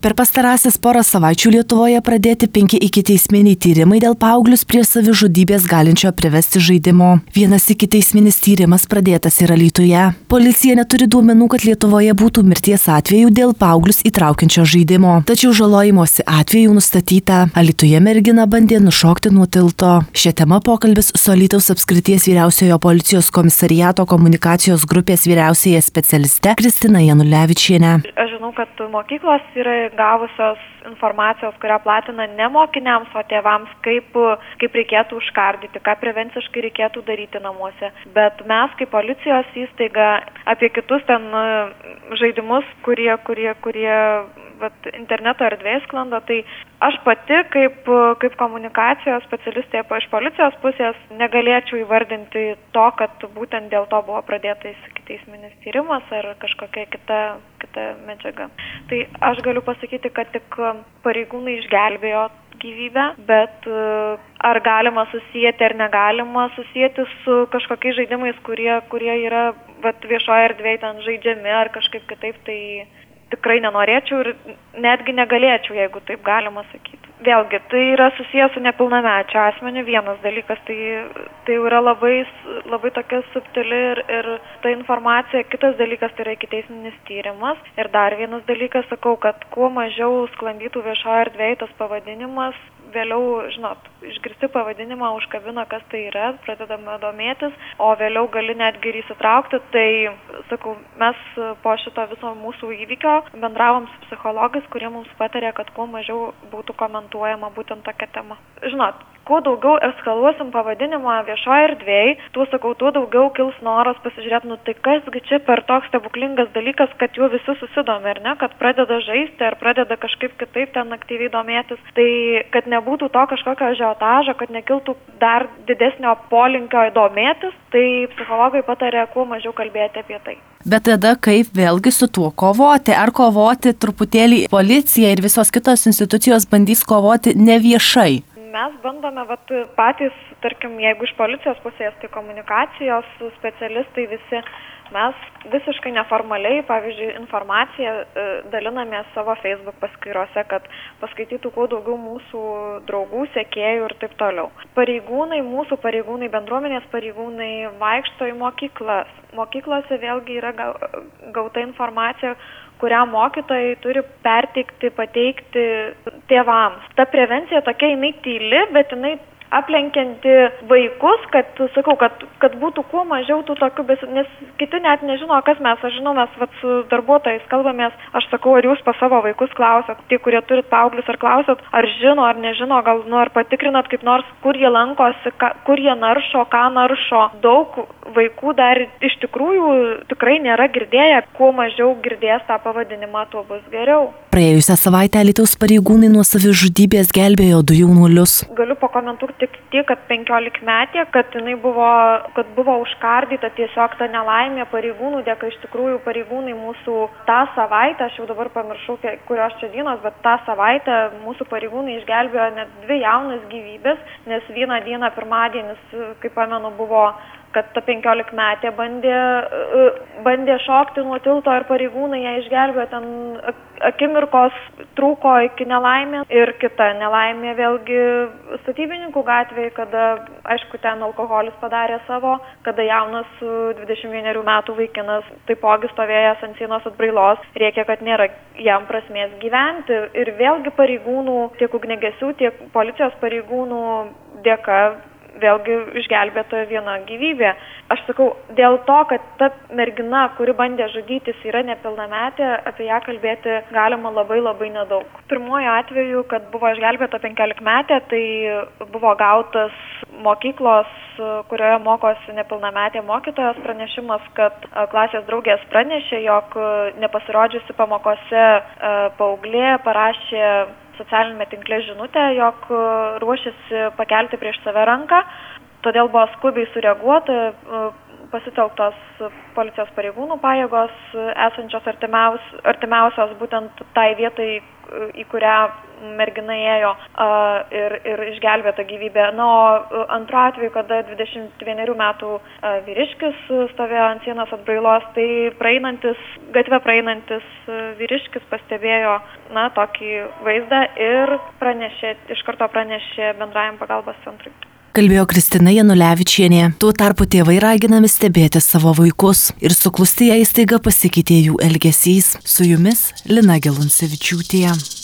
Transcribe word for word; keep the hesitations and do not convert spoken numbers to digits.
Per pastarąsias porą savaičių Lietuvoje pradėti penki ikiteisminiai tyrimai dėl paauglius prie savižudybės galinčio privesti žaidimo. Vienas ikiteisminis tyrimas pradėtas ir Alytuje. Policija neturi duomenų, kad Lietuvoje būtų mirties atvejų dėl paauglius įtraukiančio žaidimo. Tačiau žalojimosi atvejų nustatyta. Alytuje mergina bandė nušokti nuo tilto. Šią temą pokalbis su Alytaus apskrities vyriausiojo policijos komisariato komunikacijos grupės vyriausiaja specialiste Kristina Janulevičienė. Aš žinau, kad mokyklos yra gavusios informacijos, kurią platina ne mokiniams, o tėvams, kaip, kaip reikėtų užkardyti, ką prevenciškai reikėtų daryti namuose. Bet mes, kaip policijos įstaiga, apie kitus ten žaidimus, kurie, kurie, kurie vat, interneto erdvėje sklando, tai aš pati, kaip, kaip komunikacijos specialistė iš policijos pusės, negalėčiau įvardinti to, kad būtent dėl to buvo pradėtas ikiteisminis tyrimas ar kažkokia kita, kita medžiaga. Tai aš galiu pasakyti, kad tik pareigūnai išgelbėjo gyvybę, bet ar galima susijęti ar negalima susijęti su kažkokiais žaidimais, kurie, kurie yra vat, viešoje erdvėje ten žaidžiami ar kažkaip kitaip, tai tikrai nenorėčiau ir netgi negalėčiau, jeigu taip galima sakyti. Vėlgi, tai yra susijęs su nepilnamečio asmeniu vienas dalykas, tai, tai yra labai, labai tokia subtili ir, ir ta informacija. Kitas dalykas tai yra ikiteisminis tyrimas. Ir dar vienas dalykas, sakau, kad kuo mažiau sklandytų viešoje erdvėje tas pavadinimas, vėliau, žinot, išgirsti pavadinimą, užkabina, kas tai yra, pradedame domėtis, o vėliau gali netgi ir įsitraukti. Tai, sakau, mes po šito viso mūsų įvykio bendravom su psichologais, kurie mums patarė, kad kuo mažiau būtų komentuojama būtent tokia tema. Žinot, kuo daugiau eskaluosim pavadinimą viešoje erdvėje, tuo, sakau, tuo daugiau kils noras pasižiūrėti, nu tai kasgi čia per toks stebuklingas dalykas, kad jų visi susidomi, ar ne, kad pradeda žaisti ar pradeda kažkaip kitaip ten aktyviai domėtis. Tai kad nebūtų to kažkokio ažiotažo, kad nekiltų dar didesnio polinkio domėtis, tai psichologai patarė kuo mažiau kalbėti apie tai. Bet tada kaip vėlgi su tuo kovoti? Ar kovoti truputėlį policija ir visos kitos institucijos bandys kovoti neviešai? Mes bandome vat, patys, tarkim, jeigu iš policijos pusės, tai komunikacijos specialistai visi, mes visiškai neformaliai, pavyzdžiui, informaciją e, dalinamės savo Facebook paskyrose, kad paskaitytų kuo daugiau mūsų draugų, sekėjų ir taip toliau. Pareigūnai, mūsų pareigūnai, bendruomenės pareigūnai vaikšto į mokyklas. Mokyklose vėlgi yra gauta informacija, kurią mokytojai turi perteikti, pateikti tėvams. Ta prevencija tokia, jinai tyli, bet jinai aplenkianti vaikus, kad, sakau, kad, kad būtų kuo mažiau tų tokių, nes kiti net nežino, kas mes. Aš žinau, mes vat, su darbuotojais kalbamės, aš sakau, ar jūs pas savo vaikus klausot, tie, kurie turit paauglius, ar klausot, ar žino, ar nežino, gal nu, ar patikrinat kaip nors, kur jie lankosi, ka, kur jie naršo, ką naršo. Daug vaikų dar iš tikrųjų tikrai nėra girdėję, kuo mažiau girdės tą pavadinimą, tuo bus geriau. Praėjusią savaitę Alytaus pareigūnai nuo savižudybės gelbėjo du jaunuolius. Galiu pakomentuoti tik tiek, kad penkiolikmetė, kad jinai buvo, kad buvo užkardyta tiesiog ta nelaimė pareigūnų dėka. Iš tikrųjų pareigūnai mūsų tą savaitę, aš jau dabar pamiršau, kurios čia dienos, bet tą savaitę mūsų pareigūnai išgelbėjo net dvi jaunas gyvybės, nes vieną dieną pirmadienis, kaip pamenu, buvo kad ta penkiolikmetė bandė, bandė šokti nuo tilto ir pareigūnai ją išgelbėjo, ten akimirkos trūko iki nelaimės. Ir kita nelaimė vėlgi statybininkų gatvėje, kada, aišku, ten alkoholis padarė savo, kada jaunas dvidešimt vienerių metų vaikinas, taipogi stovėjęs ant sienos atbrailos, rėkė, kad nėra jam prasmės gyventi. Ir vėlgi pareigūnų, tiek ugniagesių, tiek policijos pareigūnų dėka vėlgi išgelbėta viena gyvybė. Aš sakau, dėl to, kad ta mergina, kuri bandė žudytis, yra nepilnametė, apie ją kalbėti galima labai labai nedaug. Pirmuoju atveju, kad buvo išgelbėta penkiolikmetė, tai buvo gautas mokyklos, kurioje mokosi nepilnametė mokytojos pranešimas, kad klasės draugės pranešė, jog nepasirodžiusi pamokose paauglė parašė socialinėme tinkle žinutę, jog ruošiasi pakelti prieš save ranką, todėl buvo skubiai sureaguota, pasitelktos policijos pareigūnų pajėgos esančios artimiaus, artimiausios būtent tai vietai, į kurią mergina ėjo ir, ir išgelbėta gyvybė. Na, o antru atveju, kada dvidešimt vienerių metų vyriškis stovėjo ant sienos atbrailos, tai praeinantis, gatve praeinantis vyriškis pastebėjo, na, tokį vaizdą ir pranešė, iš karto pranešė bendrajam pagalbos centrui. Kalbėjo Kristina Janulevičienė. Tuo tarpu tėvai raginami stebėti savo vaikus ir suklusti, jei staiga pasikeitė jų elgesys. Su jumis Lina Geluncevičiūtė.